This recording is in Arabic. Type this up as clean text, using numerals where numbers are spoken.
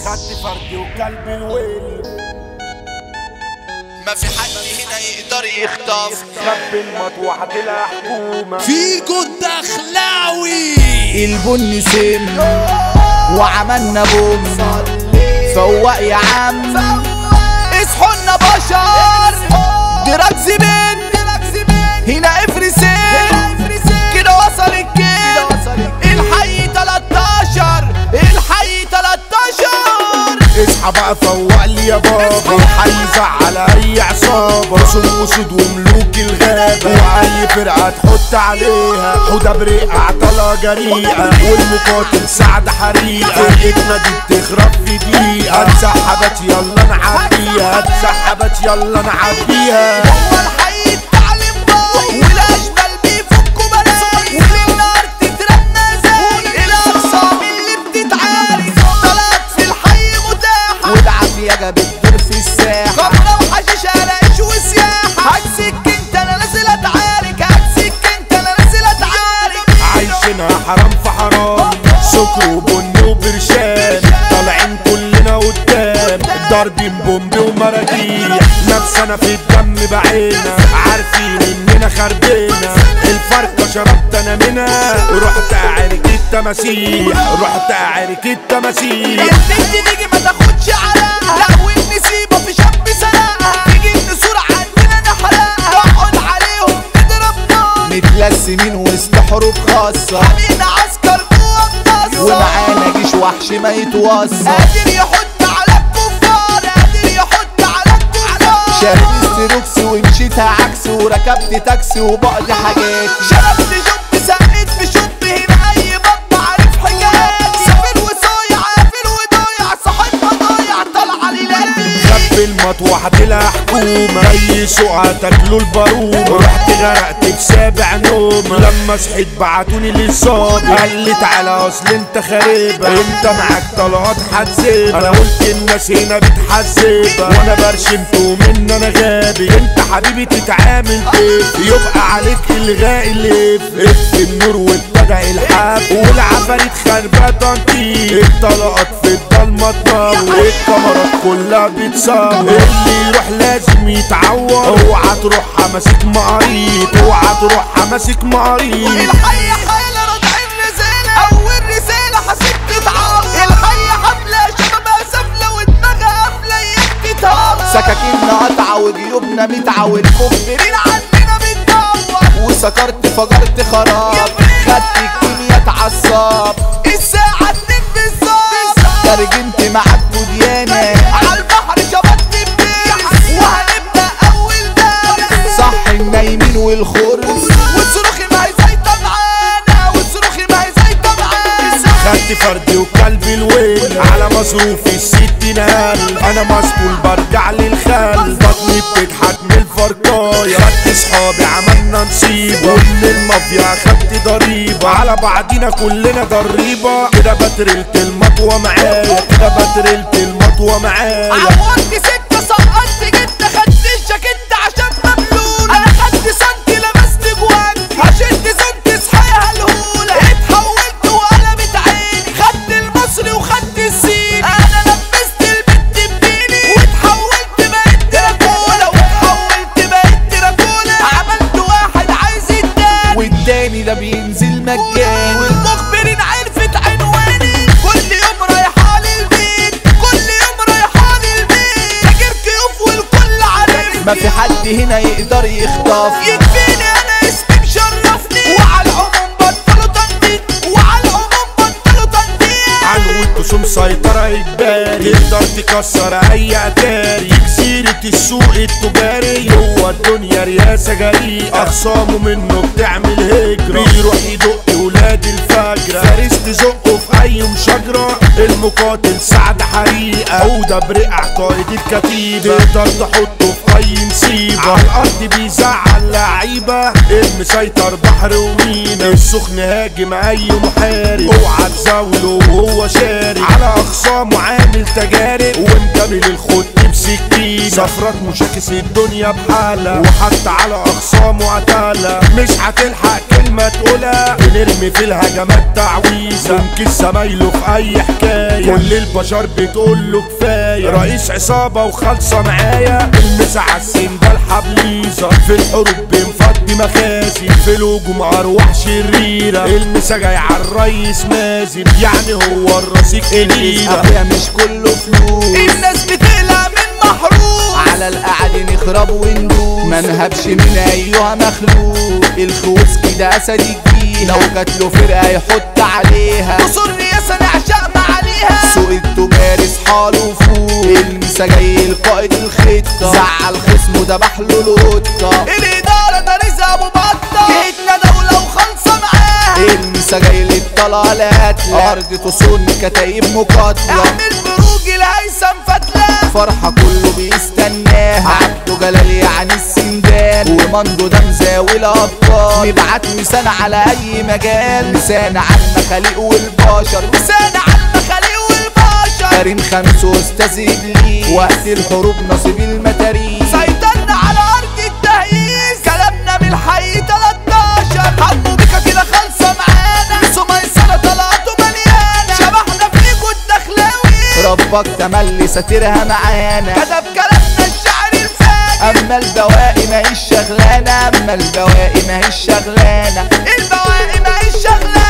خدت فردي وقلبي الويل. ما في حد هنا يقدر يخطف. خبي المطوحة طلع حكومة فيكو الدخلاوي. البن سم وعملنا بوم. فوق يا عم اصحونا بشر. دراك زبن هنا افرسين كده وصل الجيل. الحي 13 الحي 13. اصحى بقى فوق لي يا بابا. الحي زعل اي عصابة. رسوم وسود وملوك الغابة واي فرقة تحط عليها حودة بريقة عطلة جريئة. والمقاتل سعد حريقة. فرقتنا دي بتخرب في دقيقة. اتسحبت يلا نعبيها. اتسحبت يلا نعبيها. هو الحي التعليم باي والاجمل بيفكوا بلاي. وللنار تترمى زي الاقسام اللي بتتعارك. طلعت في الحي متاحة والعافية جابت دور في الساحة. خمرة وحشيش قرايش وسياحة. هتسك انت انا نازل اتعارك. هتسك انت انا نازل اتعارك. عايشينها حرام في حرام. سكر وبن وبرشام. طالعين كلنا قدام. ضاربين بومب ومراجيح. نفسنا في الدم بعينا. عارفين اننا خربينا. الفرقة شربت انا منها. رحت اعارك التماسيح. رحت اعارك التماسيح. البنت تيجي ما تاخدش علاقة. لا والنسيبة في شاب سرقها. تيجي النسور عندنا نحرقها. نقعد عليهم نضرب نار. متلسمين وسط حروب خاصة. حمينا عسكر جوه القصة. ومعانا جيش وحش ما يتوصى. قادر يحط على الكفار. قادر يحط على الكفار. شربت ستروكس ومشيتها عكس. وركبت تاكسي وبقضي حاجاتي. شربت جب سقيت في شب. هنا اي بط عارف حكاياتي. سافر وصايع قافل وضايع. صاحبها ضايع طالعة ليلاتي. خبي المطوحة طلع حكومة. اي سوقها تاكلوا البارومة. رحت غرقت في سابع نوم. لما صحيت بعتوني للصابي. قال لي تعالى اصل انت خريبة. انت معاك طلقات حتسيبها. انا قلت الناس هنا بتحسبها. وانا برشمته من انا غابي. انت حبيبي تتعامل كيف. يبقى عليك الغاء الليف. اف النور وابتدى الحب. والعفاريت خربة تنطيط. الطلقات في الضلمة تنور. والكاميرات كلها بتصور. اللي يروح لازم يتعور. اوعى تروح ماسك مقاريط. اوعى تروح ماسك مقاريط. الحي حالة راجعين رسالة. أول رسالة حسيت تتعب. الحي حفلة شبابها سفلة ودماغها قافلة اياك تتهاب. سكاكيننا قطعة وجيوبنا متعة. والمخبرين عننا بتدور. وسكرت فجرت خراب. خدت الكيميا اتعصب. الساعة 2 بالظبط. ترجمت معاك وديانة. عالبحر شبطني ببيس. وهنبدأ أول درس. صح النايمين والخرس. والصروخي ما هي زايدة معانا. والصروخي ما هي زايدة معانا. خدت فردي وقلبي الويل. على مصروفي ال60,000. انا مسطول برجع للخال. بطني بتضحك من الفرقاية. خدت صحابي عملنا نصيبة. ومن المافيا خدت ضريبة. على بعضينا كلنا ضريبة. كده بترلت المطوة معايا. كده بترلت المطوة معايا. عورت ستة سقطت جدة. خدت الجاكيتة عشان مبلول. انا خدت سنتي لبست جوانتي. عشان سنتي صحيها الهولة. اتحولت وقلبت عيني. خدت المصري وخدت الصيني. انا لبست البت بديني. واتحولت بقيت دراكولا. واتحولت بقيت دراكولا. عملت واحد عايز التاني. والتاني ده بينزل مجاني. والمخبرين عرفت عنواني. كل يوم رايحة للبيت. كل يوم رايحة للبيت. تاجر كيوف والكل عارف. ما في حد هنا يقدر يخطف. يكفيني انا اسمي مشرفني. وعلى العموم بطلوا تنطيط. وعلى العموم بطلوا تنطيط. عنوته مسيطرة إجباري. تقدر تكسر أي أتاري. جزيرة السوق التجاري. هو الدنيا رياسة جريئة. أخصامه منه بتعمل هجرة. بيروح يدق ولاد الفجرة. فارس تزقه في أي مشاجرة. المقاتل سعد حريقة. عودة برقع قائد الكتيبة. تقدر تحطه في أي مصيبة. على الأرض بيزعل لعيبة. المسيطر بحر ومينا. السخن هاجم أي محارب. اوعى تزاوله وهو شارب. على أخصامه عامل تجارب. ومكمل الخط سكينة صفرات مشاكس الدنيا بحالة وحتى على اخصامه عتالة مش هتلحق كلمة تقولها بنرمي في الهجمات تعويذة ممكن زمايله في اي حكاية كل البشر بتقول له كفاية رئيس عصابة وخالصة معايا المسا عالسن ده الحبليزة في الحروب بنفضي مخازن في الهجوم ارواح شريرة المسا جاي عالريس مازن يعني هو الرصيق كبيرة اخويا مش كله فلوس الناس بتقلق من محروس على القعد نخرب وندوس ما نهبش من ايها مخلوق الخوص كده اسد الجيل لو جاتله فرقه يحط عليها وصرني يا سنة عشاء معاليها سوق التجار اصحاله فوق المسا جاي القائد الخطه زعل خصمه دبح له القطه الاداره ده رزق ابو بطه جيتنا دوله وخالصه معاها المسا جاي للطلالات ارض تصون كتايب مقاتله اعمل بروج الهيثم فتله فرحه كله بيستناها عبده جلال يعني السندان ومندو ده مزاوي الابطال نبعت لسان على اي مجال لسان على المخاليق والبشر لسان على المخاليق والبشر كريم خمس واستاذ ابليس وقت الحروب نصيب المتاريخ سيطرنا على ارض التهييس كلامنا من الحي 13 حمو بيكا كده خالصه معانا سميسره طلعته مليانه شبحنا فيكو الدخلاوي ربك تملي ساترها معانا كتب كلامنا الشعر الفاجر اما البواقي ما هيش شغلانه اما البواقي ما هيش شغلانه البواقي ما هيش شغلانه